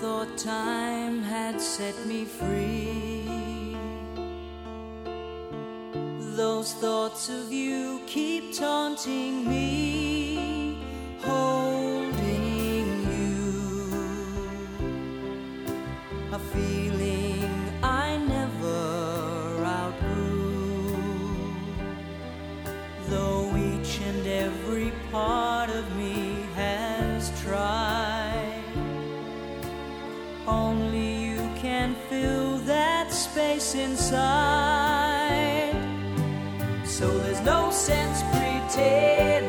thought time had set me free. Those thoughts of you keep taunting me, holding you, a feeling I never outgrew. Though each and every part of me has tried, only you can fill that space inside. So there's no sense pretending